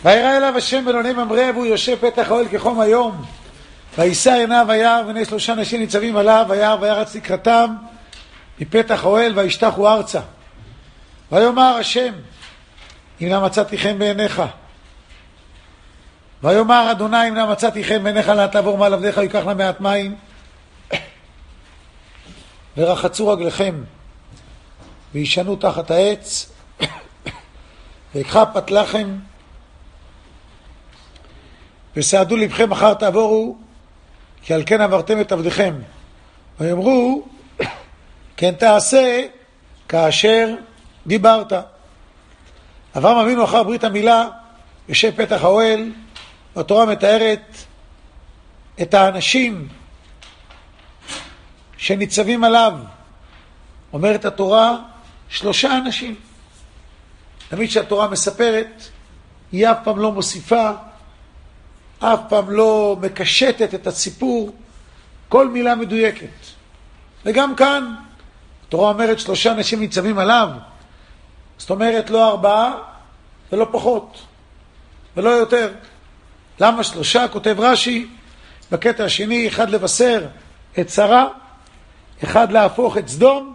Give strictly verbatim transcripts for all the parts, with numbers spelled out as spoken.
וירא אליו השם בלוני ממרא, והוא יושב פתח האוהל כחום היום. וישא עיניו וירא, והנה שלושה אנשים ניצבים עליו, וירא וירץ לקראתם מפתח האוהל, וישתחו ארצה. ויאמר השם, אם לא מצאתי חן בעיניך. ויאמר אדוני, אם לא מצאתי חן בעיניך, לא תעבור מעל עבדיך, ייקח לה מעט מים ורחצו רגליכם וישנו תחת העץ, ויקחה פת לחם וסעדו לבכם אחר תעבורו, כי על כן עברתם את עבדיכם. ויאמרו, כן תעשה כאשר דיברת. אברהם אבינו אחר ברית המילה יושב פתח האוהל, והתורה מתארת את האנשים שניצבים עליו. אומרת התורה, שלושה אנשים. תמיד שהתורה מספרת, היא אף פעם לא מוסיפה, אף פעם לא מקשטת את הסיפור, כל מילה מדויקת. וגם כאן, התורה אומרת שלושה אנשים ניצבים עליו, זאת אומרת לא ארבעה ולא פחות, ולא יותר. למה שלושה? כותב רש"י בקטע השני, אחד לבשר את שרה, אחד להפוך את סדום,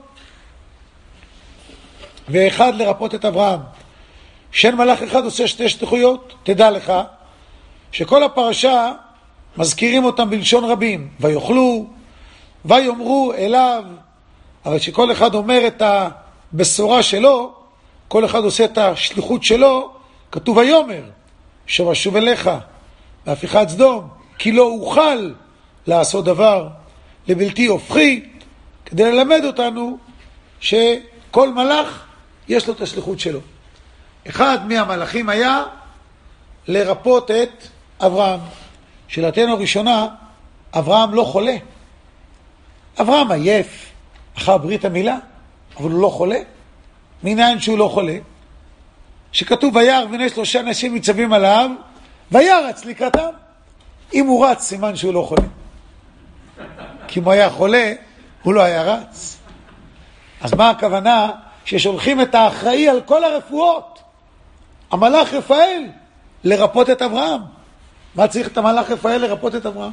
ואחד לרפות את אברהם. שאין מלאך אחד עושה שתי שליחויות. תדע לך שכל הפרשה מזכירים אותם בלשון רבים, ויאכלו ויאמרו אליו, אבל שכל אחד אומר את הבשורה שלו, כל אחד עושה את השליחות שלו. כתוב ויאמר שוב אשוב אליך בהפיכת סדום, כי לא אוכל לעשות דבר לבלתי הופכי, כדי ללמד אותנו שכל מלאך יש לו את השליחות שלו. אחד מהמלאכים היה לרפות את אברהם. שאלתנו הראשונה, אברהם לא חולה. אברהם עייף אחר ברית המילה, אבל הוא לא חולה. מניין שהוא לא חולה? שכתוב וירא והנה שלושה אנשים ניצבים עליו, וירץ לקראתם. אם הוא רץ, סימן שהוא לא חולה. כי אם הוא היה חולה, הוא לא היה רץ. אז מה הכוונה? ששולחים את האחראי על כל הרפואות, המלאך רפאל, לרפות את אברהם. מה צריך את המלאך רפאל לרפות את אברהם?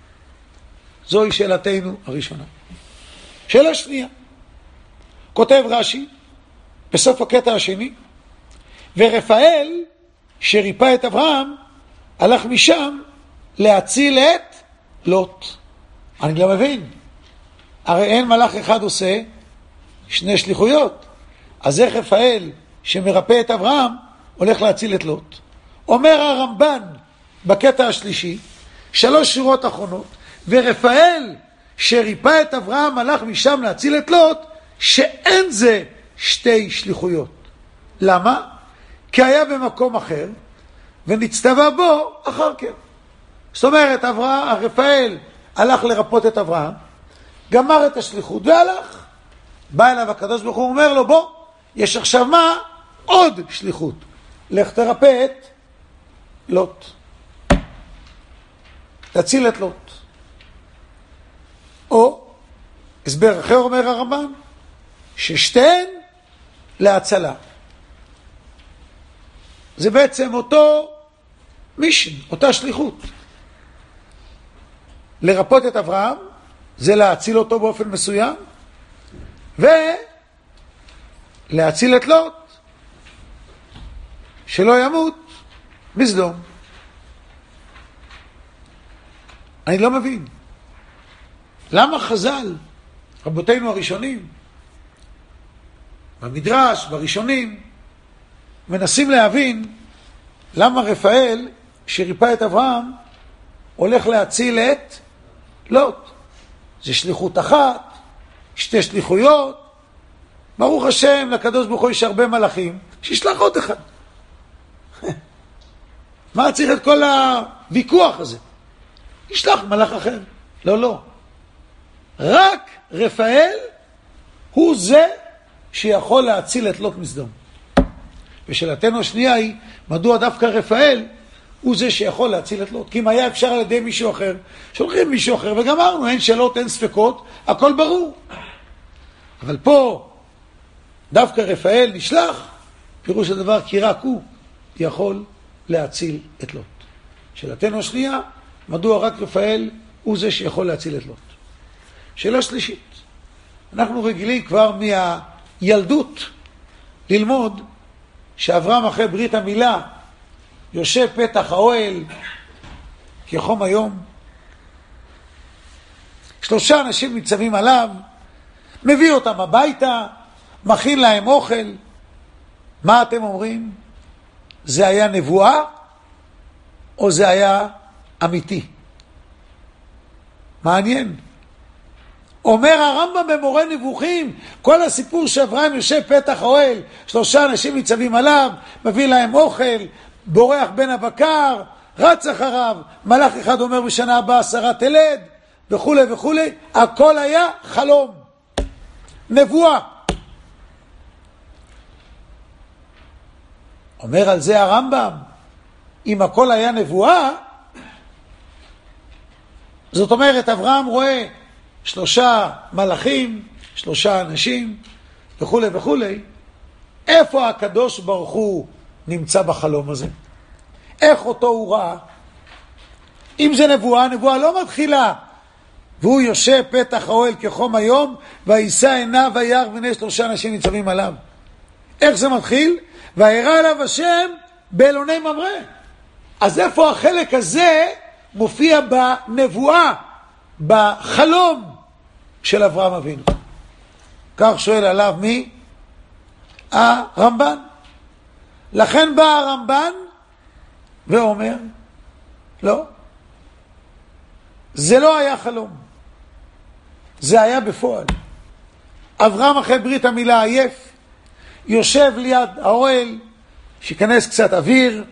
זוהי שאלתנו הראשונה. שאלה שנייה, כותב רש"י בסוף הקטע השני, ורפאל שריפא את אברהם הלך משם להציל את לוט. אני לא מבין, הרי אין מלאך אחד עושה שני שליחויות, אז איך רפאל שמרפא את אברהם הולך להציל את לוט? אומר הרמב"ן בקטע השלישי, שלוש שורות אחרונות, ורפאל שריפא את אברהם הלך משם להציל את לוט, שאין זה שתי שליחויות. למה? כי היה במקום אחר ונצטווה בו אחר כך. זאת אומרת, אברהם, רפאל הלך לרפות את אברהם, גמר את השליחות והלך. בא אליו הקדוש ברוך הוא, אומר לו, בוא, יש עכשיו מה? עוד שליחות. לך תרפא את לוט. תציל את לוט. או, הסבר אחר אומר הרמב"ן, ששתיהן להצלה. זה בעצם אותו מישן, אותה שליחות. לרפות את אברהם, זה להציל אותו באופן מסוים, ולהציל את לוט, שלא ימות בסדום. אני לא מבין. למה חז"ל, רבותינו הראשונים, במדרש, בראשונים, מנסים להבין למה רפאל שריפא את אברהם הולך להציל את לוט? זה שליחות אחת, שתי שליחויות. ברוך השם, לקדוש ברוך הוא יש הרבה מלאכים, שישלח עוד אחד. מה צריך את כל הוויכוח הזה? ישלח מלאך אחר. לא, לא. רק רפאל הוא זה שיכול להציל את לוט מסדום. ושאלתנו השנייה היא, מדוע דווקא רפאל הוא זה שיכול להציל את לוט? כי אם היה אפשר על ידי מישהו אחר, שולחים מישהו אחר וגמרנו, אין שאלות, אין ספקות, הכל ברור. אבל פה דווקא רפאל נשלח, פירוש הדבר כי רק הוא יכול להציל את לוט. שאלתנו השנייה, מדוע רק רפאל הוא זה שיכול להציל את לוט. שאלה שלישית, אנחנו רגילים כבר מהילדות ללמוד שאברהם אחרי ברית המילה יושב פתח האוהל כחום היום, שלושה אנשים ניצבים עליו, מביא אותם הביתה, מכין להם אוכל. מה אתם אומרים? זה היה נבואה או זה היה אמיתי? מעניין. אומר הרמב"ם במורה נבוכים, כל הסיפור שאברהם יושב פתח האוהל, שלושה אנשים ניצבים עליו, מביא להם אוכל, בורח בין הבקר, רץ אחריו, מלאך אחד אומר בשנה הבאה שרה תלד, וכו' וכו', הכל היה חלום, נבואה. אומר על זה הרמב"ם, אם הכל היה נבואה, זאת אומרת אברהם רואה שלושה מלאכים, שלושה אנשים, וכו' וכו', איפה הקדוש ברוך הוא נמצא בחלום הזה? איך אותו הוא ראה? אם זה נבואה, נבואה לא מתחילה והוא יושב פתח האוהל כחום היום וישא עיניו וירא והנה שלושה אנשים ניצבים עליו. איך זה מתחיל? וירא אליו השם באלוני ממרא. אז איפה החלק הזה מופיע בנבואה, בחלום של אברהם אבינו? כך שואל עליו מי? הרמב"ן. לכן בא הרמב"ן ואומר, לא, זה לא היה חלום, זה היה בפועל. אברהם אחרי ברית המילה עייף, יושב ליד האוהל, שיכנס קצת אוויר,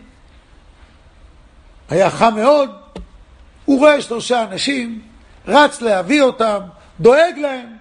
היה חם מאוד, הוא רואה שלושה אנשים, רץ להביא אותם, דואג להם.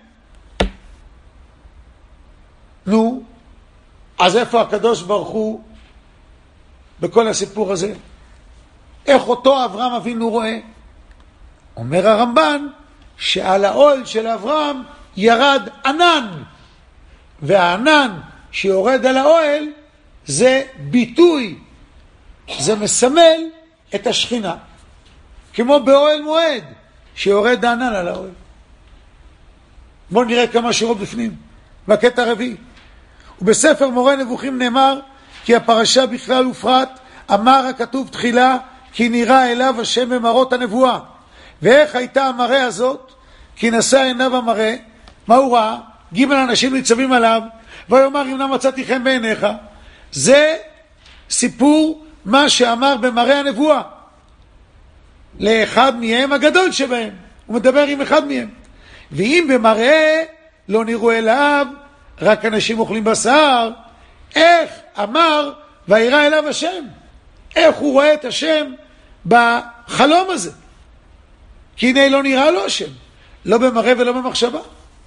נו, אז איפה הקדוש ברוך הוא בכל הסיפור הזה? איך אותו אברהם אבינו רואה? אומר הרמב"ן שעל האוהל של אברהם ירד ענן, והענן שיורד על האוהל זה ביטוי, זה מסמל את השכינה, כמו באוהל מועד שיורד הענן על האוהל. בואו נראה כמה שורות בפנים בקטע הרביעי. ובספר מורה נבוכים נאמר כי הפרשה בכלל ופרט אמר הכתוב תחילה כי נראה אליו השם במראות הנבואה. ואיך הייתה המראה הזאת? כי נשא עיניו המראה. מה הוא ראה? ג' אנשים ניצבים עליו ויאמר אם נא מצאתי חן בעיניך. זה סיפור מה שאמר במראה הנבואה לאחד מהם הגדול שבהם, הוא מדבר עם אחד מהם. ואם במראה לא נראו אליו רק אנשים אוכלים בשר, איך אמר וירא אליו השם? איך הוא רואה את השם בחלום הזה? כי הנה לא נראה לו השם, לא במראה ולא במחשבה,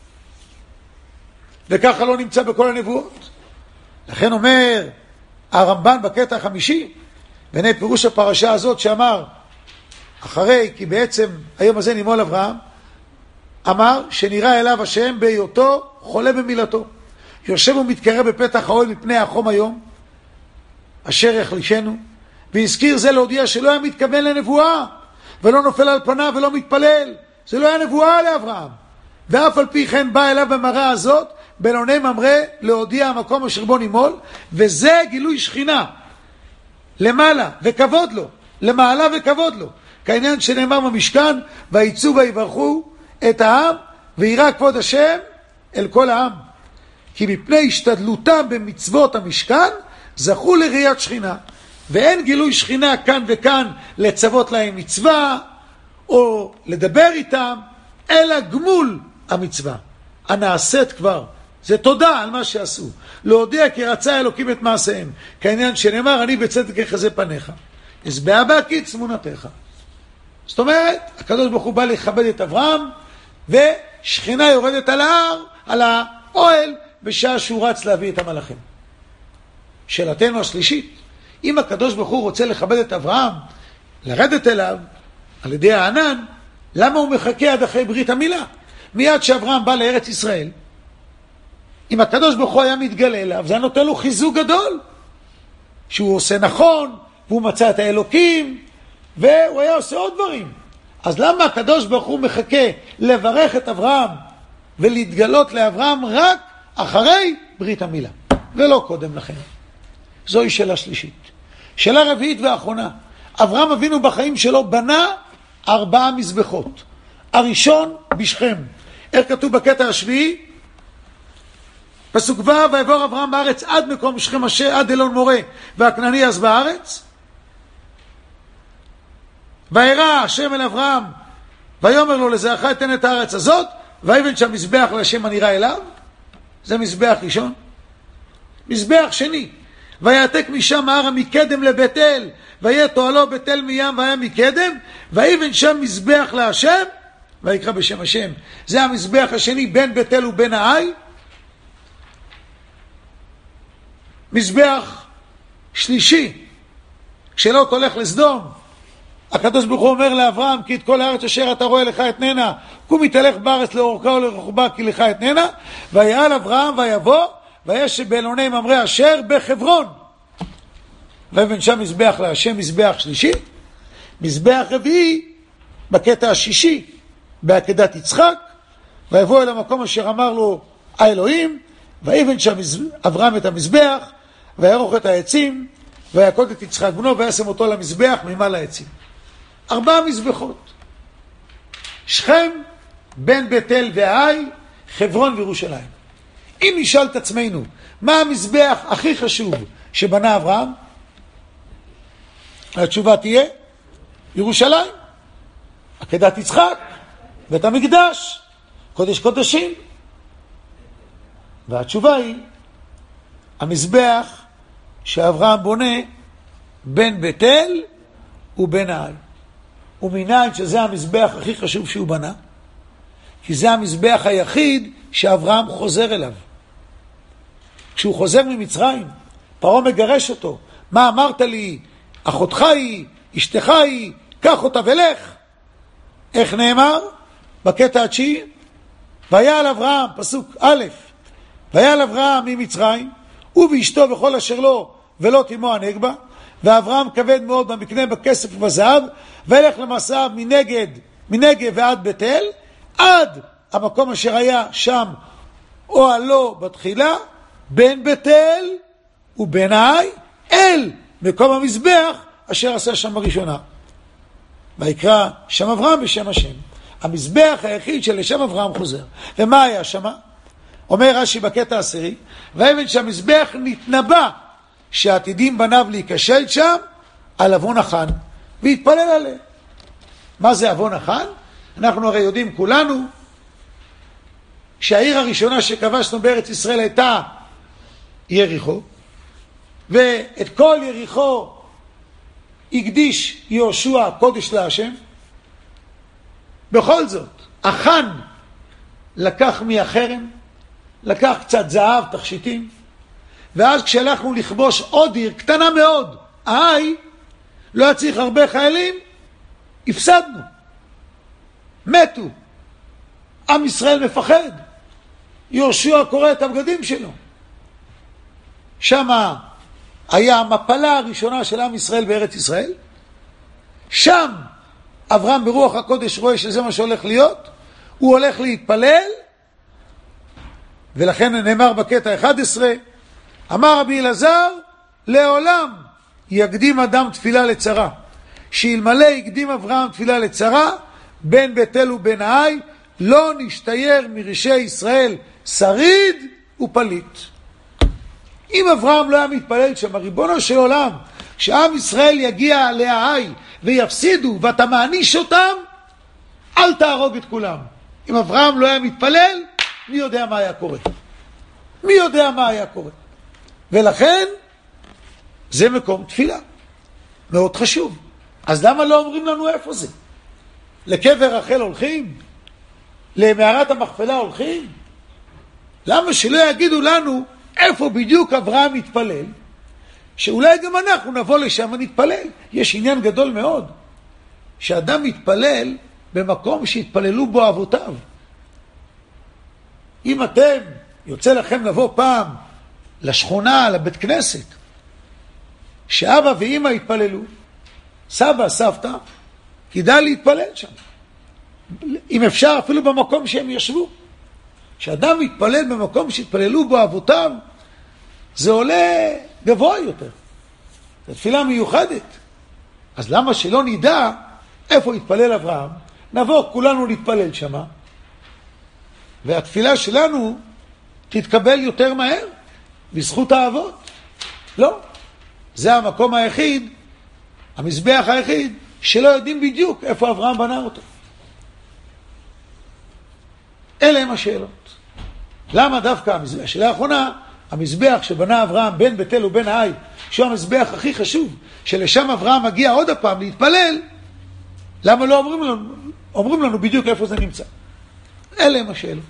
וככה לא נמצא בכל הנבואות. לכן אומר הרמב"ן בקטע החמישי, והנה פירוש הפרשה הזאת שאמר אחרי כי בעצם היום הזה נימול אברהם, אמר שנראה אליו השם בהיותו חולה במילתו, יושב ומתקרב בפתח האוהל מפני החום היום אשר יחלישנו, והזכיר זה להודיע שלא היה מתכוון לנבואה ולא נופל על פניו ולא מתפלל. זה לא היה נבואה לאברהם, ואף על פי כן בא אליו במראה הזאת באלוני ממרא להודיע המקום אשר בו נימול, וזה גילוי שכינה למעלה וכבוד לו, למעלה וכבוד לו, כעניין שנאמר במשכן ויצאו ויברכו את העם וירא כבוד השם אל כל העם, כי מפני השתדלותם במצוות המשכן זכו לראיית שכינה. ואין גילוי שכינה כאן וכאן לצוות להם מצווה או לדבר איתם, אלא גמול המצווה הנעשית כבר, זה תודה על מה שעשו, להודיע כי רצה אלוקים את מעשיהם, כעניין שנאמר אני בצדק יחזה פניך אשבע בהקיץ תמונתך. זאת אומרת הקדוש ברוך הוא בא לכבד את אברהם, ושכינה יורדת על ההר, על האוהל, בשעה שהוא רץ להביא את המלאכים. שאלתנו השלישית, אם הקדוש ברוך הוא רוצה לכבד את אברהם, לרדת אליו על ידי הענן, למה הוא מחכה עד אחרי ברית המילה? מיד שאברהם בא לארץ ישראל, אם הקדוש ברוך הוא היה מתגלה אליו, זה נותן לו חיזוק גדול, שהוא עושה נכון, והוא מצא את האלוקים, והוא היה עושה עוד דברים. אז למה הקדוש ברוך הוא מחכה לברך את אברהם ולהתגלות לאברהם רק אחרי ברית המילה, ולא קודם לכן? זוהי שאלה שלישית. שאלה רביעית ואחרונה. אברהם אבינו בחיים שלו בנה ארבעה מזבחות. הראשון בשכם. איך כתוב בקטע השביעי? פסוק ו' ויעבור אברהם בארץ עד מקום שכם אשר עד אלון מורה והכנעני אז בארץ. וירא השם אל אברהם ויאמר לו לזרעך אתן את הארץ הזאת ויבן שם מזבח להשם הנראה אליו. זה מזבח ראשון. מזבח שני ויעתק משם ההר מקדם לבית אל ויהיה תועלו בית אל מים והיה מקדם ויבן שם מזבח להשם ויקרא בשם השם. זה המזבח השני בין בית אל ובין העי. מזבח שלישי כשלוט הולך לסדום, הקדוש ברוך הוא אומר לאברהם כי את כל הארץ אשר אתה רואה לך אתננה קום התהלך בארץ לאורכה ולרוחבה כי לך אתננה. ויעל אברהם ויבוא וישב באלוני ממרא אשר בחברון ויבן שם מזבח להשם. מזבח שלישי. מזבח רביעי בקטע השישי בעקדת יצחק ויבוא אל המקום אשר אמר לו האלוהים ויבן שם אברהם את המזבח ויערוך את העצים ויקוד את יצחק בנו וישם אותו למזבח ממעל העצים. ארבעה מזבחות. שכם, בין בית אל והעי, חברון וירושלים. אם נשאל את עצמנו מה המזבח הכי חשוב שבנה אברהם, התשובה תהיה ירושלים, עקדת יצחק, בית המקדש, קודש קודשים. והתשובה היא המזבח שאברהם בונה בין בית אל ובין העי. ומניין שזה המזבח הכי חשוב שהוא בנה, כי זה המזבח היחיד שאברהם חוזר אליו. כשהוא חוזר ממצרים, פרעה מגרש אותו. מה אמרת לי? אחותך היא, אשתך היא, קח אותה ולך. איך נאמר? בקטע התשיעי, ויעל אברהם, פסוק א', ויעל אברהם ממצרים, הוא ואשתו וכל אשר לו, ולא תימו הנגבה, ואברהם כבד מאוד במקנה בכסף ובזהב, וילך למסעיו מנגד, מנגב ועד בית אל, עד המקום אשר היה שם אוהלו בתחילה, בין בית אל ובין העי, אל מקום המזבח אשר עשה שם בראשונה. ויקרא שם אברהם בשם השם. המזבח היחיד שלשם אברהם חוזר. ומה היה שם? אומר רש"י בקטע העשירי, ויבן שהמזבח נתנבא שעתידים בניו להיכשל שם על אבון החן, והתפלל עליה. מה זה אבון החן? אנחנו הרי יודעים כולנו שהעיר הראשונה שכבשנו בארץ ישראל הייתה יריחו, ואת כל יריחו הקדיש יהושע קודש להשם. בכל זאת, החן לקח מהחרם, לקח קצת זהב, תכשיטים, ואז כשהלכנו לכבוש עוד עיר קטנה מאוד, העי, לא היה צריך הרבה חיילים, הפסדנו, מתו. עם ישראל מפחד. יהושע קורא את הבגדים שלו. שם היה המפלה הראשונה של עם ישראל בארץ ישראל. שם אברהם ברוח הקודש רואה שזה מה שהולך להיות. הוא הולך להתפלל, ולכן נאמר בקטע אחד עשרה, אמר רבי אלעזר, לעולם יקדים אדם תפילה לצרה. שאלמלא יקדים אברהם תפילה לצרה, בין בית אל ובין העי, לא נשתייר מראשי ישראל שריד ופליט. אם אברהם לא היה מתפלל שם, ריבונו של עולם, כשעם ישראל יגיע להעי ויפסידו ואתה מעניש אותם, אל תהרוג את כולם. אם אברהם לא היה מתפלל, מי יודע מה היה קורה? מי יודע מה היה קורה? ולכן זה מקום תפילה מאוד חשוב. אז למה לא אומרים לנו איפה זה? לקבר רחל הולכים? למערת המכפלה הולכים? למה שלא יגידו לנו איפה בדיוק אברהם מתפלל, שאולי גם אנחנו נבוא לשם ונתפלל? יש עניין גדול מאוד שאדם מתפלל במקום שהתפללו בו אבותיו. אם אתם יוצא לכם לבוא פעם לשכונה, לבית כנסת שאבא ואמא התפללו, סבא, סבתא, כדאי להתפלל שם. אם אפשר אפילו במקום שהם ישבו. כשאדם מתפלל במקום שהתפללו בו אבותיו, זה עולה גבוה יותר. זו תפילה מיוחדת. אז למה שלא נדע איפה התפלל אברהם? נבוא כולנו להתפלל שמה, והתפילה שלנו תתקבל יותר מהר בזכות האבות. לא. זה המקום היחיד, המזבח היחיד, שלא יודעים בדיוק איפה אברהם בנה אותו. אלה הם השאלות. למה דווקא המזבח? השאלה האחרונה, המזבח שבנה אברהם בין בית אל ובין העי, שהוא המזבח הכי חשוב, שלשם אברהם מגיע עוד הפעם להתפלל, למה לא אומרים לנו, אומרים לנו בדיוק איפה זה נמצא? אלה הם השאלות.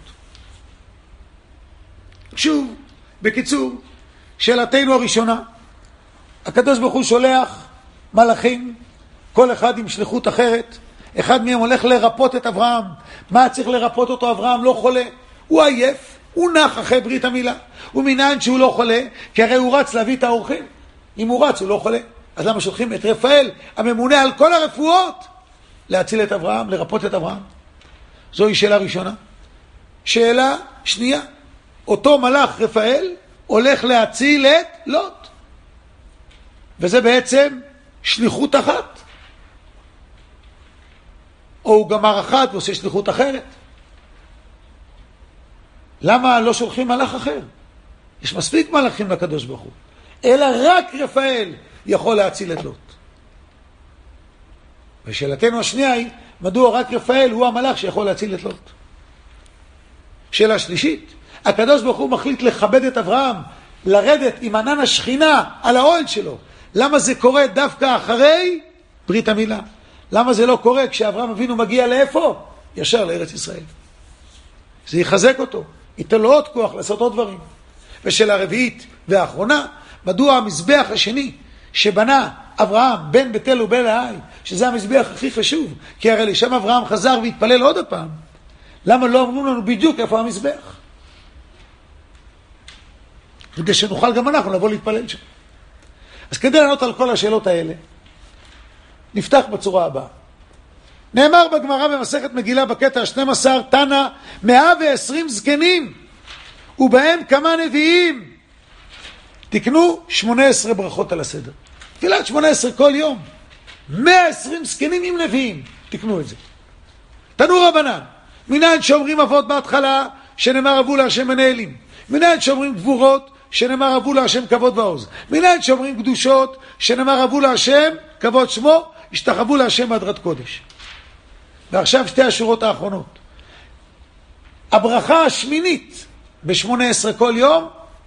שוב, בקיצור, שאלתנו הראשונה, הקדוש ברוך הוא שולח מלאכים, כל אחד עם שליחות אחרת, אחד מהם הולך לרפות את אברהם. מה צריך לרפות אותו? אברהם לא חולה, הוא עייף, הוא נח אחרי ברית המילה. הוא מנין שהוא לא חולה, כי הרי הוא רץ להביא את האורחים. אם הוא רץ הוא לא חולה, אז למה שולחים את רפאל, הממונה על כל הרפואות, להציל את אברהם, לרפות את אברהם? זוהי שאלה ראשונה. שאלה שנייה, אותו מלאך רפאל הולך להציל את לוט, וזה בעצם שליחות אחת. או הוא גמר אחת ועושה שליחות אחרת. למה לא שולחים מלאך אחר? יש מספיק מלאכים לקדוש ברוך הוא, אלא רק רפאל יכול להציל את לוט. ושאלתנו השנייה היא, מדוע רק רפאל הוא המלאך שיכול להציל את לוט? שאלה שלישית, הקדוש ברוך הוא מחליט לכבד את אברהם, לרדת עם ענן השכינה על האוהל שלו. למה זה קורה דווקא אחרי ברית המילה? למה זה לא קורה כשאברהם אבינו מגיע לאיפה? ישר לארץ ישראל. זה יחזק אותו, ייתן לו עוד כוח לעשות עוד דברים. ושאלה הרביעית והאחרונה, מדוע המזבח השני שבנה אברהם בין בית אל ובין העי, שזה המזבח הכי חשוב, כי הרי לשם אברהם חזר והתפלל עוד הפעם, למה לא אמרו לנו בדיוק איפה המזבח? כדי שנוכל גם אנחנו לבוא להתפלל שם. אז כדי לענות על כל השאלות האלה, נפתח בצורה הבאה. נאמר בגמרא במסכת מגילה בקטע ה-שנים עשר, תנא מאה ועשרים זקנים, ובהם כמה נביאים. תקנו שמונה עשרה ברכות על הסדר. תפילת שמונה עשרה כל יום. מאה ועשרים זקנים עם נביאים. תקנו את זה. תנו רבנן. מנין שאומרים אבות בהתחלה, שנאמר אבו להשם מנהלים. מנין שאומרים גבורות, שנאמר אבו להשם כבוד ועוז. מנין שאומרים קדושות, שנאמר אבו להשם כבוד שמו, השתחוו להשם בהדרת קודש. ועכשיו שתי השורות האחרונות. הברכה השמינית בשמונה עשרה כל יום,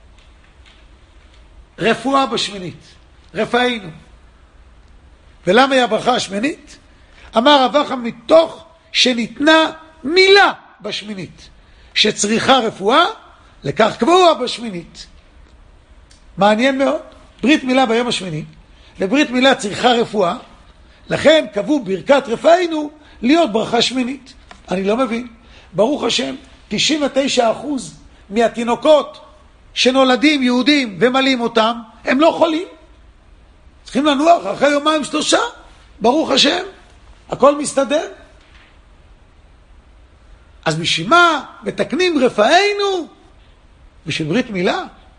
רפואה בשמינית, רפאינו. ולמה היא הברכה השמינית? אמר רב אחם, מתוך שניתנה מילה בשמינית, שצריכה רפואה, לכך קבוע בשמינית. מעניין מאוד, ברית מילה ביום השמיני, לברית מילה צריכה רפואה, לכן קבעו ברכת רפאינו להיות ברכה שמינית. אני לא מבין. ברוך השם, תשעים ותשעה אחוז מהתינוקות שנולדים יהודים ומלאים אותם, הם לא חולים. צריכים לנוח אחרי יומיים שלושה. ברוך השם, הכל מסתדר. אז בשביל מה מתקנים רפאינו? בשביל ברית מילה?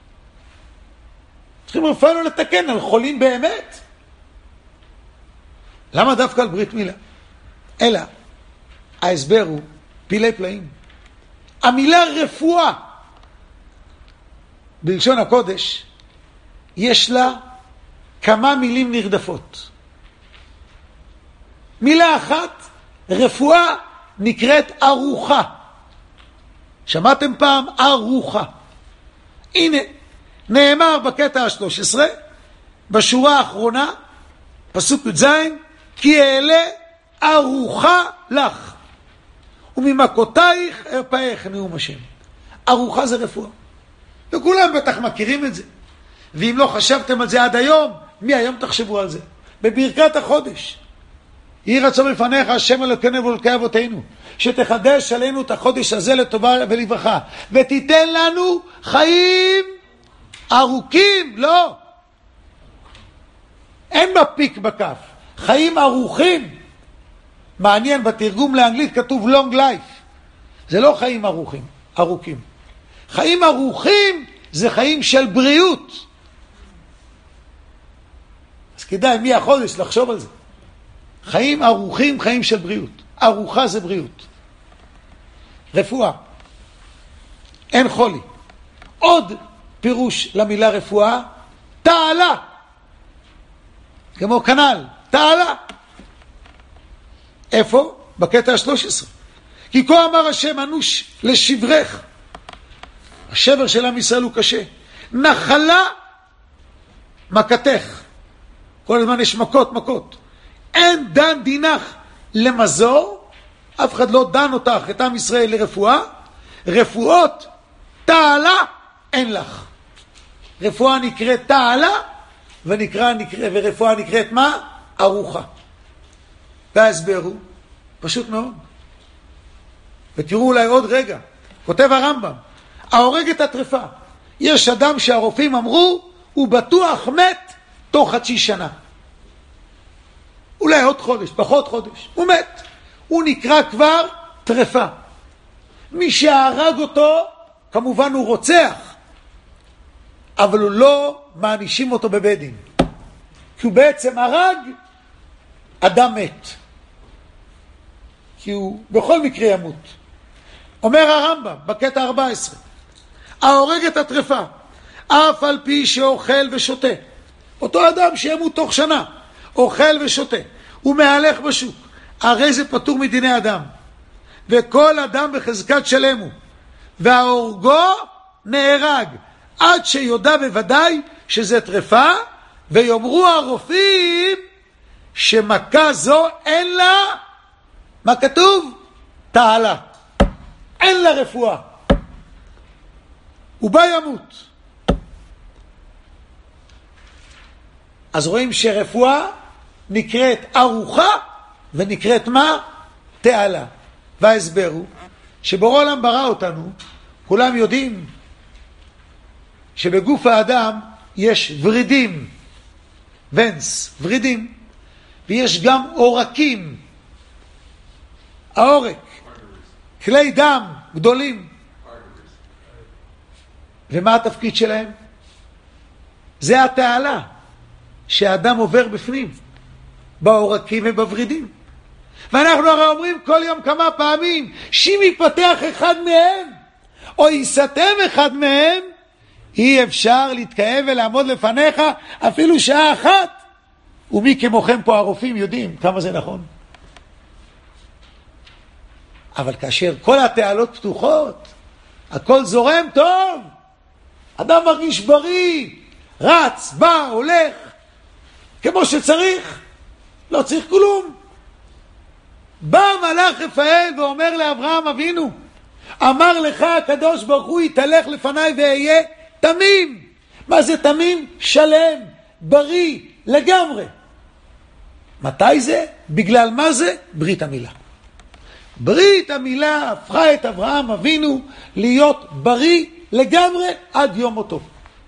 צריכים רפאינו לתקן על חולים באמת. למה דווקא על ברית מילה? אלא, ההסבר הוא פילי פלאים. המילה רפואה, בלשון הקודש, יש לה כמה מילים נרדפות. מילה אחת, רפואה, נקראת ארוחה. שמעתם פעם? ארוחה. הנה, נאמר בקטע ה-שלוש עשרה, בשורה האחרונה, פסוק י"ז, כי אעלה ארוחה לך, וממכותייך ארפאך נאום השם. ארוחה זה רפואה. וכולם בטח מכירים את זה. ואם לא חשבתם על זה עד היום, מי היום תחשבו על זה? בברכת החודש. יהי רצון לפניך השם אלוקינו ואלוקי אבותינו, שתחדש עלינו את החודש הזה לטובה ולברכה, ותיתן לנו חיים ארוכים. לא. אין בה פיק בכף. חיים ארוכים. מעניין, בתרגום לאנגלית כתוב long life. זה לא חיים ארוכים, ארוכים. חיים ארוכים זה חיים של בריאות. אז כדאי מי החודש לחשוב על זה. חיים ארוכים, חיים של בריאות. ארוחה זה בריאות. רפואה. אין חולי. עוד פירוש למילה רפואה, תעלה. כמו כנל, תעלה. איפה? בקטע ה-שלוש עשרה. כי כה אמר השם אנוש לשברך. השבר של עם ישראל הוא קשה. נחלה מכתך. כל הזמן יש מכות, מכות. אין דן דינך למזור. אף אחד לא דן אותך, את עם ישראל, לרפואה. רפואות, תעלה, אין לך. רפואה נקראת תעלה, ונקרא, נקרא, ורפואה נקראת מה? ארוחה. וההסבר הוא פשוט מאוד. ותראו אולי עוד רגע. כותב הרמב"ם, ההורג את הטרפה. יש אדם שהרופאים אמרו, הוא בטוח מת תוך חצי שנה. אולי עוד חודש, פחות חודש. הוא מת. הוא נקרא כבר טרפה. מי שהרג אותו, כמובן הוא רוצח. אבל הוא לא מענישים אותו בבית דין. כי הוא בעצם הרג אדם מת. כי הוא בכל מקרה ימות. אומר הרמב"ם בקטע ארבע עשרה, ההורג את הטרפה, אף על פי שאוכל ושותה. אותו אדם שימות תוך שנה, אוכל ושותה, הוא מהלך בשוק, הרי זה פטור מדיני אדם. וכל אדם בחזקת שלם הוא, וההורגו נהרג, עד שיודע בוודאי שזה טרפה, ויאמרו הרופאים שמכה זו אין לה, מה כתוב? תעלה. אין לה רפואה. הוא בא ימות. אז רואים שרפואה נקראת ארוחה, ונקראת מה? תעלה. וההסבר הוא שבורא עולם ברא אותנו, כולם יודעים שבגוף האדם יש ורידים, ונס, ורידים, ויש גם עורקים, העורק, כלי דם גדולים. ומה התפקיד שלהם? זה התעלה שהאדם עובר בפנים, בעורקים ובוורידים. ואנחנו הרי אומרים כל יום כמה פעמים, שאם יפתח אחד מהם, או יסתם אחד מהם, אי אפשר להתקרב ולעמוד לפניך אפילו שעה אחת. ומי כמוכם פה הרופאים יודעים כמה זה נכון. אבל כאשר כל התעלות פתוחות, הכל זורם טוב, אדם מרגיש בריא, רץ, בא, הולך, כמו שצריך, לא צריך כלום. בא מלאך רפאל ואומר לאברהם אבינו, אמר לך הקדוש ברוך הוא יתהלך לפניי ואהיה תמים. מה זה תמים? שלם, בריא, לגמרי. מתי זה? בגלל מה זה? ברית המילה. ברית המילה הפכה את אברהם אבינו להיות בריא לגמרי עד יום מותו.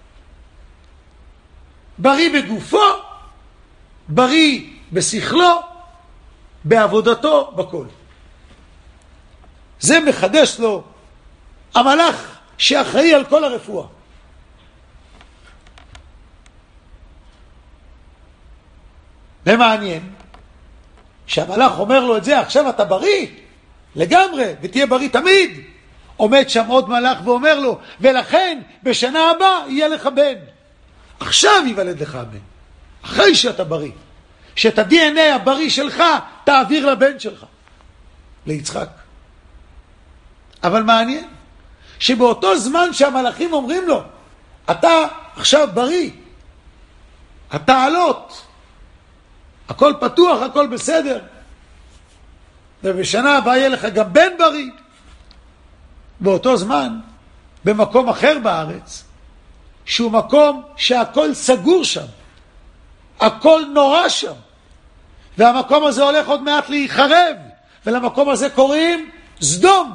בריא בגופו, בריא בשכלו, בעבודתו, בכל. זה מחדש לו המלאך שאחראי על כל הרפואה. ומעניין שהמלאך אומר לו את זה, עכשיו אתה בריא לגמרי ותהיה בריא תמיד. עומד שם עוד מלאך ואומר לו, ולכן בשנה הבאה יהיה לך בן. עכשיו ייוולד לך בן, אחרי שאתה בריא, שאת ה-די אן איי הבריא שלך תעביר לבן שלך, ליצחק. אבל מעניין שבאותו זמן שהמלאכים אומרים לו, אתה עכשיו בריא, התעלות, הכל פתוח, הכל בסדר, ובשנה הבאה יהיה לך גם בן בריא. באותו זמן, במקום אחר בארץ, שהוא מקום שהכל סגור שם, הכל נורא שם, והמקום הזה הולך עוד מעט להיחרב, ולמקום הזה קוראים סדום.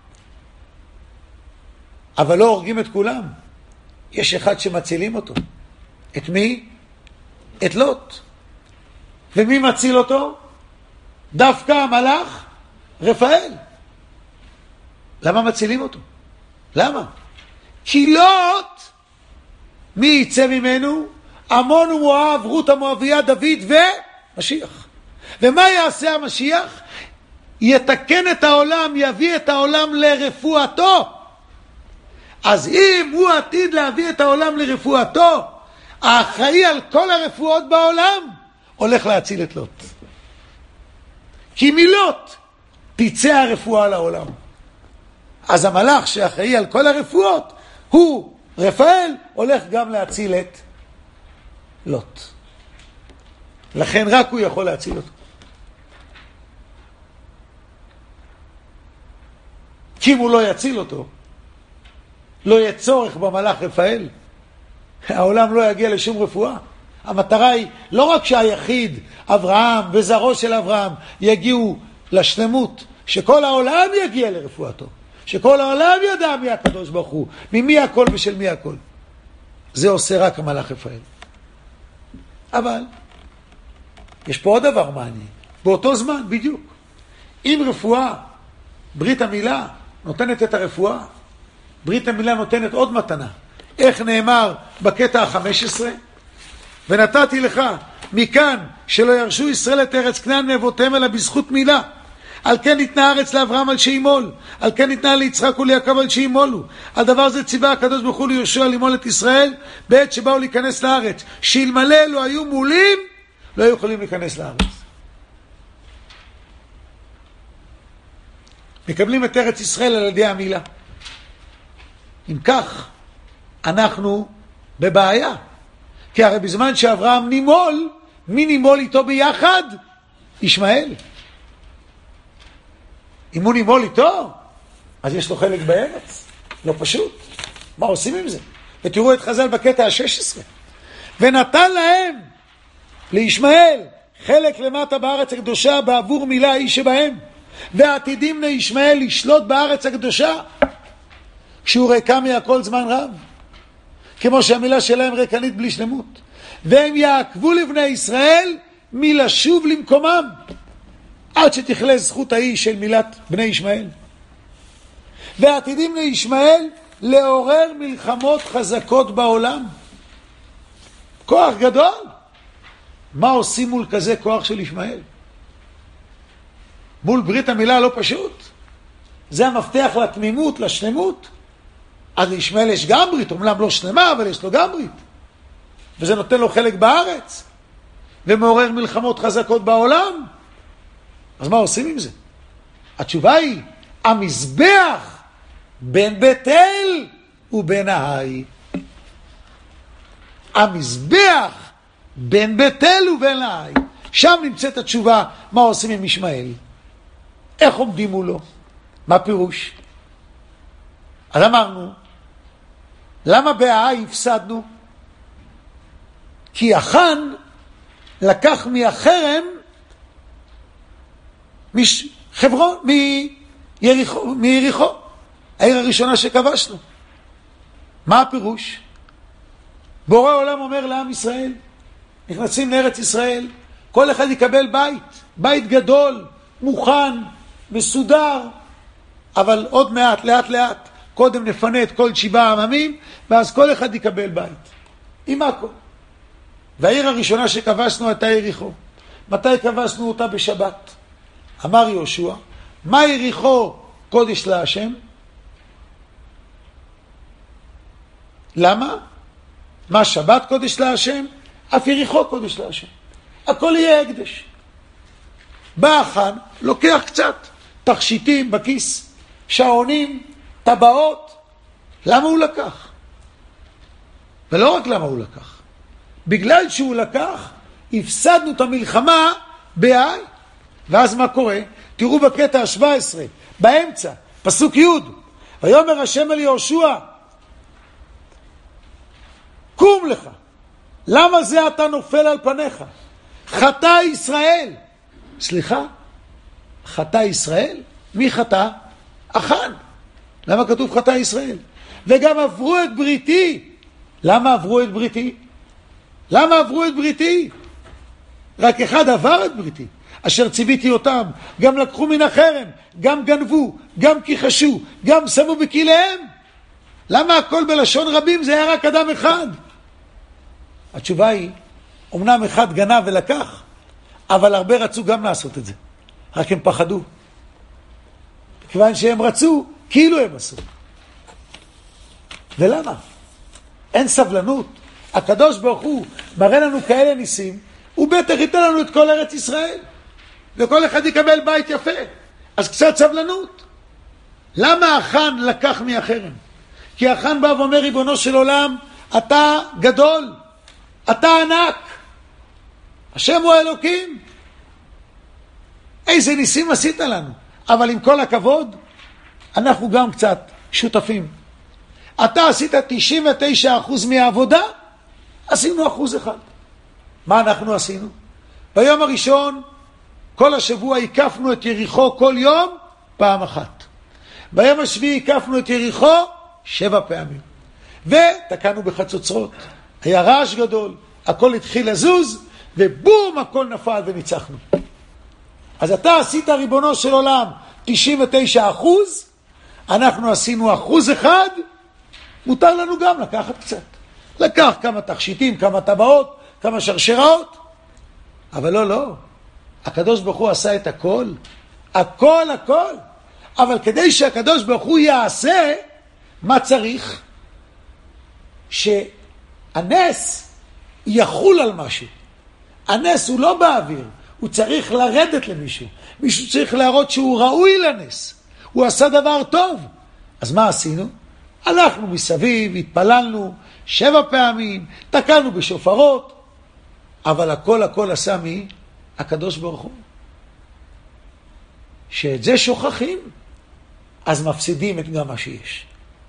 אבל לא הורגים את כולם. יש אחד שמצילים אותו. את מי? את לוט. ומי מציל אותו? דווקא המלאך רפאל. למה מצילים אותו? למה? כי לוט, מי יצא ממנו? עמון ומואב, רות המואביה, דוד ומשיח. ומה יעשה המשיח? יתקן את העולם, יביא את העולם לרפואתו. אז אם הוא עתיד להביא את העולם לרפואתו, האחראי על כל הרפואות בעולם הולך להציל את לוט. כי מלוט תצא הרפואה לעולם. אז המלאך שאחראי על כל הרפואות, הוא, רפאל, הולך גם להציל את לוט. לכן רק הוא יכול להציל אותו. כי אם הוא לא יציל אותו, לא יהיה צורך במלאך רפאל. העולם לא יגיע לשום רפואה. המטרה היא לא רק שהיחיד, אברהם וזרעו של אברהם, יגיעו לשלמות, שכל העולם יגיע לרפואתו. שכל העולם ידע מי הקדוש ברוך הוא, ממי הכל ושל מי הכל. זה עושה רק המלאך רפאל. אבל יש פה עוד דבר מעניין. באותו זמן, בדיוק. אם רפואה, ברית המילה, נותנת את הרפואה, ברית המילה נותנת עוד מתנה. איך נאמר בקטע ה-חמש עשרה? ונתתי לך מכאן שלא ירשו ישראל את ארץ כנען מאבותיהם אלא בזכות מילה. על כן ניתנה הארץ לאברהם על שימול, על כן ניתנה ליצחק וליעקב על שימולו. על דבר זה ציווה הקדוש ברוך הוא ליהושע למול את ישראל בעת שבאו להיכנס לארץ. שאלמלא לא היו מולים, לא היו יכולים להיכנס לארץ. מקבלים את ארץ ישראל על ידי המילה. אם כך, אנחנו בבעיה. כי הרי בזמן שאברהם נימול, מי נימול איתו ביחד? ישמעאל. אם הוא נימול איתו, אז יש לו חלק בארץ. לא פשוט. מה עושים עם זה? ותראו את חז"ל בקטע ה-שש עשרה. ונתן להם, לישמעאל, חלק למטה בארץ הקדושה בעבור מילה האיש שבהם. ועתידים לישמעאל לשלוט בארץ הקדושה, כשהוא ריקה מהכל זמן רב. כמו שהמילה שלהם ריקנית בלי שלמות. והם יעקבו לבני ישראל מלשוב למקומם, עד שתכלה זכות האיש של מילת בני ישמעאל. ועתידים לישמעאל לעורר מלחמות חזקות בעולם. כוח גדול. מה עושים מול כזה כוח של ישמעאל? מול ברית המילה לא פשוט. זה המפתח לתמימות, לשלמות. אז לישמעאל יש גם ברית, אומנם לא שלמה, אבל יש לו גם ברית. וזה נותן לו חלק בארץ. ומעורר מלחמות חזקות בעולם. אז מה עושים עם זה? התשובה היא, המזבח בין בית אל ובין ההי. המזבח בין בית אל ובין ההי. שם נמצאת התשובה, מה עושים עם ישמעאל. איך עומדים מולו? מה פירוש? אז אמרנו, למה בההי הפסדנו? כי החן לקח מהחרם מש... חברון, מיריחו, מיריחו, העיר הראשונה שכבשנו. מה הפירוש? בורא עולם אומר לעם ישראל, נכנסים לארץ ישראל, כל אחד יקבל בית, בית גדול, מוכן, מסודר, אבל עוד מעט, לאט לאט, קודם נפנה את כל שבעה העממים, ואז כל אחד יקבל בית. עם הכל. והעיר הראשונה שכבשנו הייתה יריחו. מתי כבשנו אותה? בשבת. אמר יהושע, מה יריחו קודש להשם? למה? מה שבת קודש להשם? אף יריחו קודש להשם. הכל יהיה הקדש. בא החן, לוקח קצת תכשיטים בכיס, שעונים, טבעות. למה הוא לקח? ולא רק למה הוא לקח. בגלל שהוא לקח, הפסדנו את המלחמה בהי. ואז מה קורה? תראו בקטע ה-שבע עשרה, באמצע, פסוק י' ויאמר השם אל יהושע, קום לך, למה זה אתה נופל על פניך? חטא ישראל. סליחה? חטא ישראל? מי חטא? החן. למה כתוב חטא ישראל? וגם עברו את בריתי. למה עברו את בריתי? למה עברו את בריתי? רק אחד עבר את בריתי, אשר ציוויתי אותם, גם לקחו מן החרם, גם גנבו, גם כיחשו, גם שמו בכליהם. למה הכל בלשון רבים? זה היה רק אדם אחד. התשובה היא, אמנם אחד גנב ולקח, אבל הרבה רצו גם לעשות את זה, רק הם פחדו. כיוון שהם רצו, כאילו הם עשו. ולמה? אין סבלנות. הקדוש ברוך הוא מראה לנו כאלה ניסים, הוא בטח ייתן לנו את כל ארץ ישראל, וכל אחד יקבל בית יפה. אז קצת סבלנות. למה החן לקח מהחרם? כי החן בא ואומר, ריבונו של עולם, אתה גדול, אתה ענק, השם הוא האלוקים, איזה ניסים עשית לנו. אבל עם כל הכבוד, אנחנו גם קצת שותפים. אתה עשית תשעים ותשעה אחוז מהעבודה, עשינו אחוז אחד. מה אנחנו עשינו? ביום הראשון, כל השבוע הקפנו את יריחו כל יום פעם אחת. ביום השביעי הקפנו את יריחו שבע פעמים. ותקענו בחצוצרות. היה רעש גדול, הכל התחיל לזוז, ובום, הכל נפל וניצחנו. אז אתה עשית, ריבונו של עולם, תשעים ותשעה אחוז, אנחנו עשינו אחוז אחד, מותר לנו גם לקחת קצת. לקח כמה תכשיטים, כמה טבעות, כמה שרשראות. אבל לא, לא. הקדוש ברוך הוא עשה את הכל. הכל, הכל. אבל כדי שהקדוש ברוך הוא יעשה, מה צריך? שהנס יחול על משהו. הנס הוא לא באוויר. הוא צריך לרדת למישהו. מישהו צריך להראות שהוא ראוי לנס. הוא עשה דבר טוב. אז מה עשינו? הלכנו מסביב, התפללנו שבע פעמים, תקענו בשופרות, אבל הכל הכל עשה מי? הקדוש ברוך הוא. שאת זה שוכחים, אז מפסידים את גם מה שיש.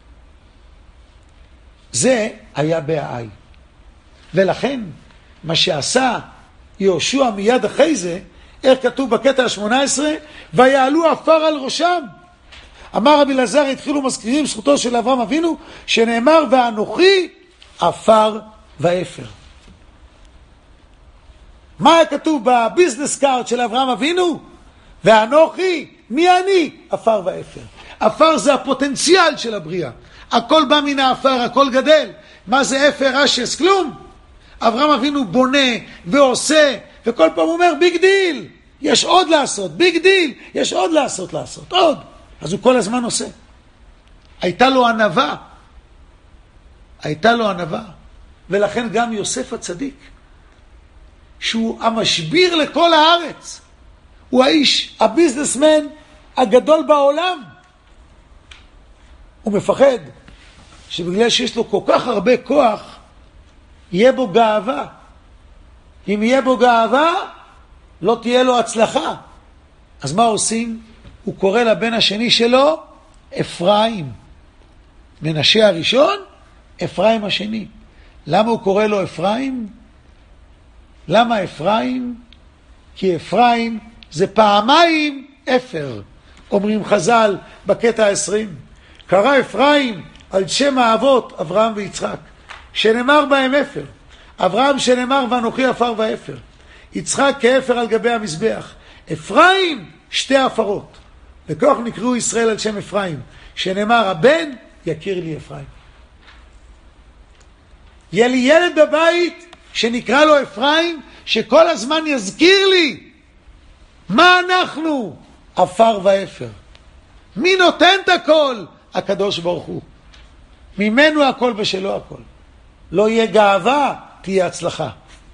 זה היה בהאי. ולכן, מה שעשה יהושע מיד אחרי זה, איך כתוב בקטע ה-שמונה עשרה, ויעלו עפר על ראשם. אמר רבי אלעזר, התחילו מזכירים זכותו של אברהם אבינו, שנאמר, ואנוכי עפר ואפר. מה היה כתוב בביזנס קארד של אברהם אבינו? ואנוכי, מי אני? עפר ואפר. עפר זה הפוטנציאל של הבריאה. הכל בא מן העפר, הכל גדל. מה זה אפר, אשס? כלום. אברהם אבינו בונה ועושה, וכל פעם אומר, ביג דיל. יש עוד לעשות, ביג דיל. יש עוד לעשות, לעשות, עוד. אז הוא כל הזמן עושה. הייתה לו ענווה. הייתה לו ענווה. ולכן גם יוסף הצדיק, שהוא המשביר לכל הארץ. הוא האיש, הביזנסמן הגדול בעולם. הוא מפחד שבגלל שיש לו כל כך הרבה כוח, יהיה בו גאווה. אם יהיה בו גאווה, לא תהיה לו הצלחה. אז מה עושים? הוא קורא לבן השני שלו אפרים. מנשה הראשון, אפרים השני. למה הוא קורא לו אפרים? למה אפרים? כי אפרים זה פעמיים אפר. אומרים חז"ל בקטע העשרים. קרא אפרים על שם האבות אברהם ויצחק, שנאמר בהם אפר. אברהם שנאמר ואנוכי עפר ואפר. יצחק כאפר על גבי המזבח. אפרים שתי הפרות. וכך נקראו ישראל על שם אפרים, שנאמר הבן יכיר לי אפרים. יהיה לי ילד בבית שנקרא לו אפרים, שכל הזמן יזכיר לי מה אנחנו? עפר ואפר. מי נותן את הכל? הקדוש ברוך הוא. ממנו הכל ושלו הכל. לא יהיה גאווה, תהיה הצלחה.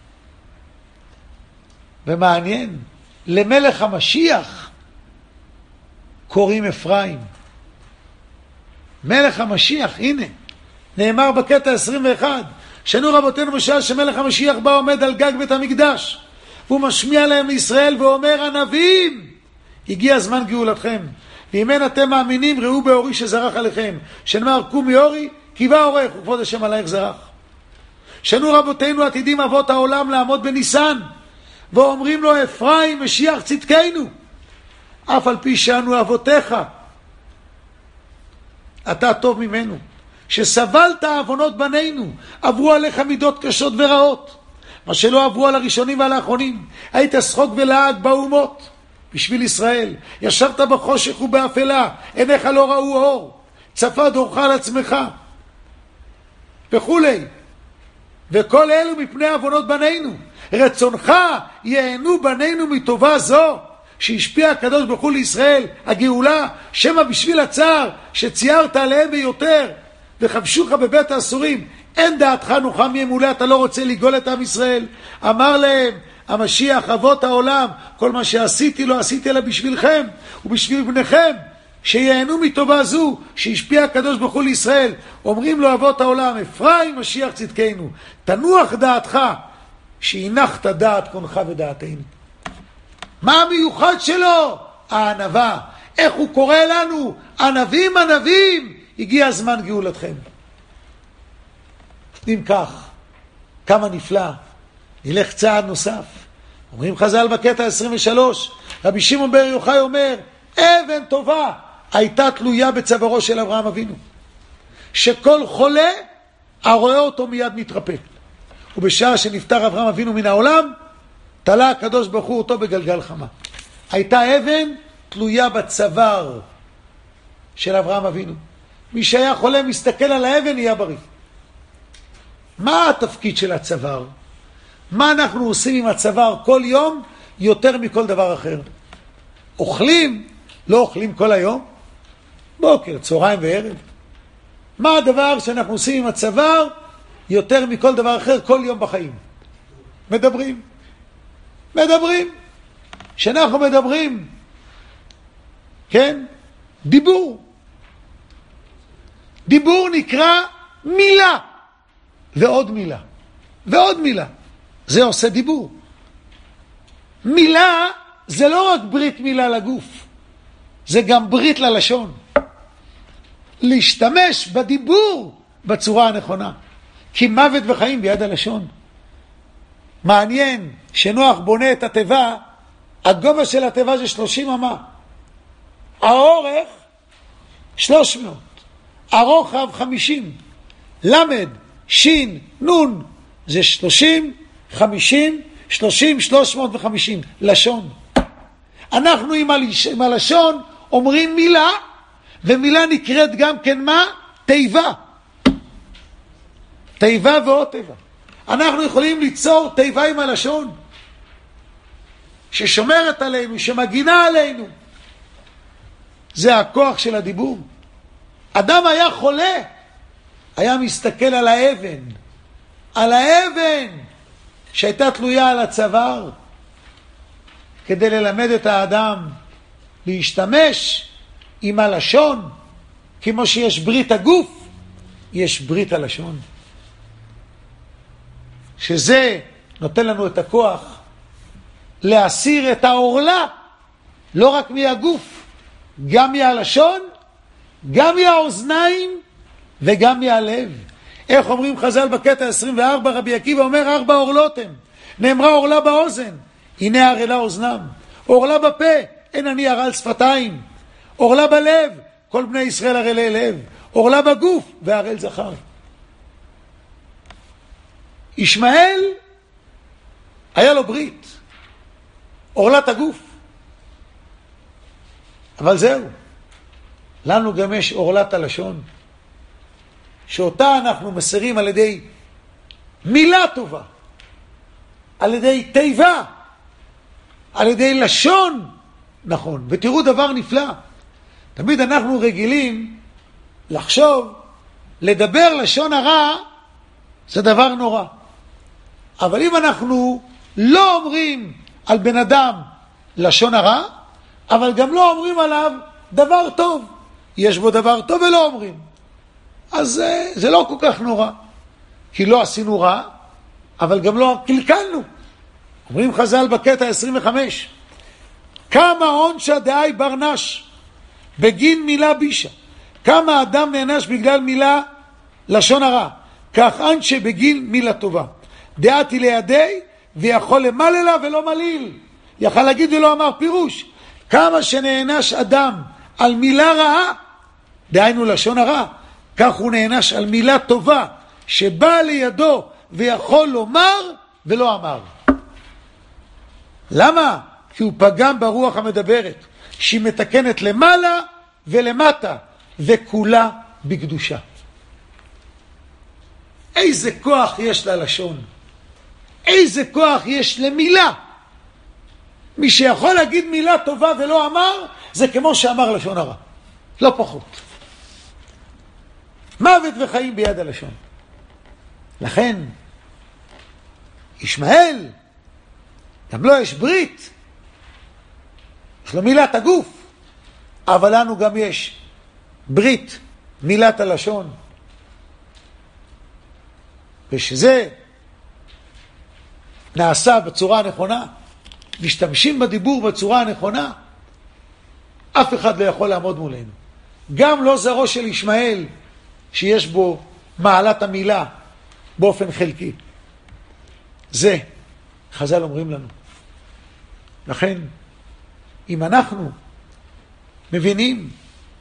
ומעניין, למלך המשיח קוראים אפרים. מלך המשיח, הנה, נאמר בקטע עשרים ואחת, שנו רבותינו בשעה שמלך המשיח בא עומד על גג בית המקדש, והוא משמיע להם לישראל ואומר, הנביאים, הגיע זמן גאולתכם, ואם אין אתם מאמינים, ראו באורי שזרח עליכם, שנאמר קומי אורי, כי בא אורך, וכבוד השם עלייך זרח. שנו רבותינו עתידים אבות העולם לעמוד בניסן, ואומרים לו, אפרים משיח צדקנו, אף על פי שאנו אבותיך, אתה טוב ממנו, שסבלת עוונות בנינו, עברו עליך מידות קשות ורעות, מה שלא עברו על הראשונים ועל האחרונים. היית שחוק ולעג באומות בשביל ישראל. ישבת בחושך ובאפלה, עיניך לא ראו אור, צפה דורך על עצמך וכולי. וכל אלו מפני עוונות בנינו. רצונך ייהנו בנינו מטובה זו שהשפיע הקדוש ברוך הוא לישראל, הגאולה, שמא בשביל הצער שציירת עליהם ביותר וחבשוך בבית האסורים, אין דעתך נוחה מימולה, אתה לא רוצה לגאול את עם ישראל. אמר להם המשיח, אבות העולם, כל מה שעשיתי לא עשיתי אלא בשבילכם ובשביל בניכם, שיהנו מטובה זו שהשפיע הקדוש ברוך הוא לישראל. אומרים לו אבות העולם, אפרים משיח צדקנו, תנוח דעתך שהנחת דעת קונך ודעתנו. מה המיוחד שלו? הענבה. איך הוא קורא לנו? ענבים, ענבים, הגיע הזמן גאולתכם. אם כך, כמה נפלא. נלך צעד נוסף. אומרים חז"ל בקטע עשרים ושלוש, רבי שמעון בר יוחאי אומר, אבן טובה הייתה תלויה בצווארו של אברהם אבינו, שכל חולה הרואה אותו מיד מתרפא. ובשעה שנפטר אברהם אבינו מן העולם, תלה הקדוש ברוך הוא אותו בגלגל חמה. הייתה אבן תלויה בצוואר של אברהם אבינו. מי שהיה חולה מסתכל על האבן נהיה בריא. מה התפקיד של הצוואר? מה אנחנו עושים עם הצוואר כל יום יותר מכל דבר אחר? אוכלים? לא אוכלים כל היום? בוקר, צהריים וערב. מה הדבר שאנחנו עושים עם הצוואר יותר מכל דבר אחר כל יום בחיים? מדברים. מדברים. שאנחנו מדברים, כן? דיבור. דיבור נקרא מילה. ועוד מילה. ועוד מילה. זה עושה דיבור. מילה זה לא רק ברית מילה לגוף. זה גם ברית ללשון. להשתמש בדיבור בצורה הנכונה. כי מוות וחיים ביד הלשון. מעניין שנוח בונה את התיבה, הגובה של התיבה זה שלושים אמה. האורך שלוש מאות. הרוחב חמישים. למד, שין, נון, זה שלושים, חמישים, שלושים, שלוש מאות וחמישים. לשון. אנחנו עם, הלש... עם הלשון אומרים מילה, ומילה נקראת גם כן מה? תיבה. תיבה ועוד תיבה. אנחנו יכולים ליצור תיבה עם הלשון, ששומרת עלינו, שמגינה עלינו. זה הכוח של הדיבור. אדם היה חולה, היה מסתכל על האבן, על האבן שהייתה תלויה על הצוואר, כדי ללמד את האדם להשתמש עם הלשון, כמו שיש ברית הגוף, יש ברית הלשון. שזה נותן לנו את הכוח להסיר את העורלה, לא רק מהגוף, גם מהלשון, גם מהאוזניים וגם מהלב. איך אומרים חז"ל בקטע עשרים וארבע, רבי עקיבא אומר, ארבע עורלות הם. נאמרה עורלה באוזן, הנה ערלה אוזנם. עורלה בפה, אין אני ערל שפתיים. עורלה בלב, כל בני ישראל ערלי לב. עורלה בגוף, וערל זכר. ישמעאל היה לו ברית, עורלת הגוף. אבל זהו, לנו גם יש עורלת הלשון, שאותה אנחנו מסירים על ידי מילה טובה, על ידי תיבה, על ידי לשון נכון. ותראו דבר נפלא, תמיד אנחנו רגילים לחשוב, לדבר לשון הרע זה דבר נורא. אבל אם אנחנו לא אומרים על בן אדם לשון הרע, אבל גם לא אומרים עליו דבר טוב, יש בו דבר טוב ולא אומרים, אז זה, זה לא כל כך נורא, כי לא עשינו רע, אבל גם לא קלקלנו. אומרים חז"ל בקטע עשרים וחמש, כמה עונשא דאי ברנש בגין מילה בישה, כמה אדם נענש בגלל מילה לשון הרע, כך אנשי בגין מילה טובה. דעתי לידי ויכול למל לה ולא מליל, יכל להגיד ולא אמר פירוש. כמה שנענש אדם על מילה רעה, דהיינו לשון הרע, כך הוא נענש על מילה טובה שבאה לידו ויכול לומר ולא אמר. למה? כי הוא פגם ברוח המדברת, שהיא מתקנת למעלה ולמטה, וכולה בקדושה. איזה כוח יש ללשון, איזה כוח יש למילה. מי שיכול להגיד מילה טובה ולא אמר, זה כמו שאמר לשון הרע, לא פחות. מוות וחיים ביד הלשון. לכן ישמעאל גם לא יש ברית, יש לו מילת הגוף, אבל לנו גם יש ברית, מילת הלשון. ושזה נעשה בצורה הנכונה, משתמשים בדיבור בצורה הנכונה, אף אחד לא יכול לעמוד מולנו. גם לא זרעו של ישמעאל, שיש בו מעלת המילה באופן חלקי. זה חז"ל אומרים לנו. לכן, אם אנחנו מבינים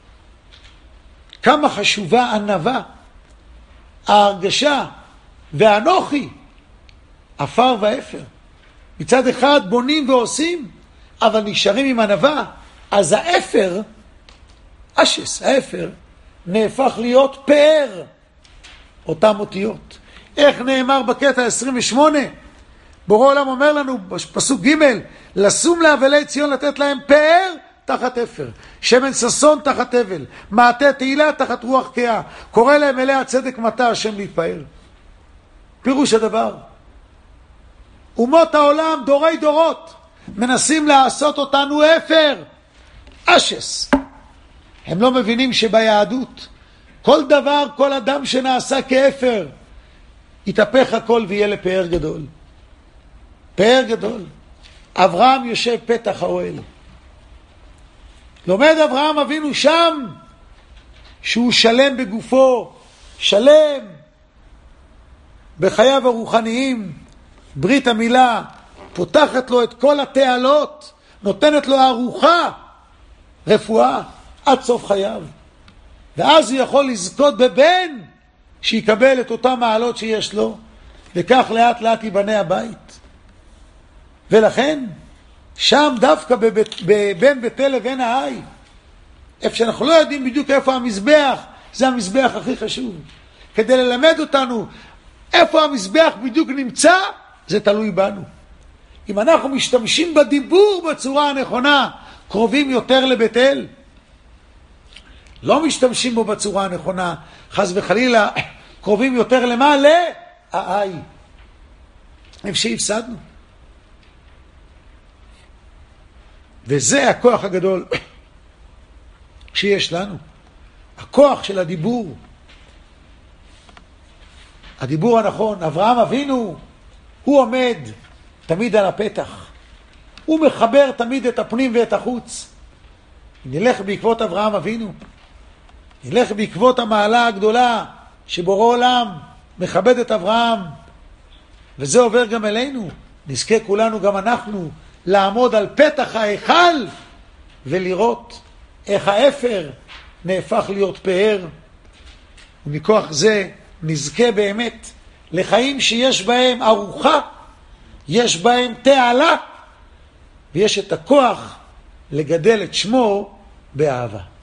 כמה חשובה ענווה, ההרגשה והאנוכי, אפר ואפר. מצד אחד בונים ועושים, אבל נשארים עם ענווה, אז האפר, אשס, האפר, נהפך להיות פאר, אותם אותיות. איך נאמר בקטע עשרים ושמונה? בורא עולם אומר לנו בפסוק ג' לשום לאבלי ציון לתת להם פאר תחת אפר, שמן ששון תחת אבל, מעטה תהילה תחת רוח קאה, קורא להם אלי הצדק מטה השם להתפאר. פירוש הדבר, אומות העולם דורי דורות מנסים לעשות אותנו אפר, אשס. הם לא מבינים שביהדות כל דבר, כל אדם שנעשה כאפר, יתהפך הכל ויהיה לפאר גדול. פאר גדול. אברהם יושב פתח האוהל. לומד אברהם אבינו שם שהוא שלם בגופו, שלם בחייו הרוחניים. ברית המילה פותחת לו את כל התעלות, נותנת לו ארוחה, רפואה, עד סוף חייו. ואז הוא יכול לזכות בבן שיקבל את אותם מעלות שיש לו, וכך לאט לאט ייבנה הבית. ולכן, שם דווקא בבית, בין בית אל לבין העי, איפה שאנחנו לא יודעים בדיוק איפה המזבח, זה המזבח הכי חשוב. כדי ללמד אותנו איפה המזבח בדיוק נמצא, זה תלוי בנו. אם אנחנו משתמשים בדיבור בצורה הנכונה, קרובים יותר לבית אל. לא משתמשים בו בצורה הנכונה, חס וחלילה, קרובים יותר למה? לעי. איפה שהפסדנו. וזה הכוח הגדול שיש לנו. הכוח של הדיבור. הדיבור הנכון. אברהם אבינו, הוא עומד תמיד על הפתח. הוא מחבר תמיד את הפנים ואת החוץ. נלך בעקבות אברהם אבינו. נלך בעקבות המעלה הגדולה שבורא עולם מכבד את אברהם. וזה עובר גם אלינו. נזכה כולנו, גם אנחנו, לעמוד על פתח ההיכל ולראות איך האפר נהפך להיות פאר. ומכוח זה נזכה באמת לחיים שיש בהם ארוחה, יש בהם תעלה, ויש את הכוח לגדל את שמו באהבה.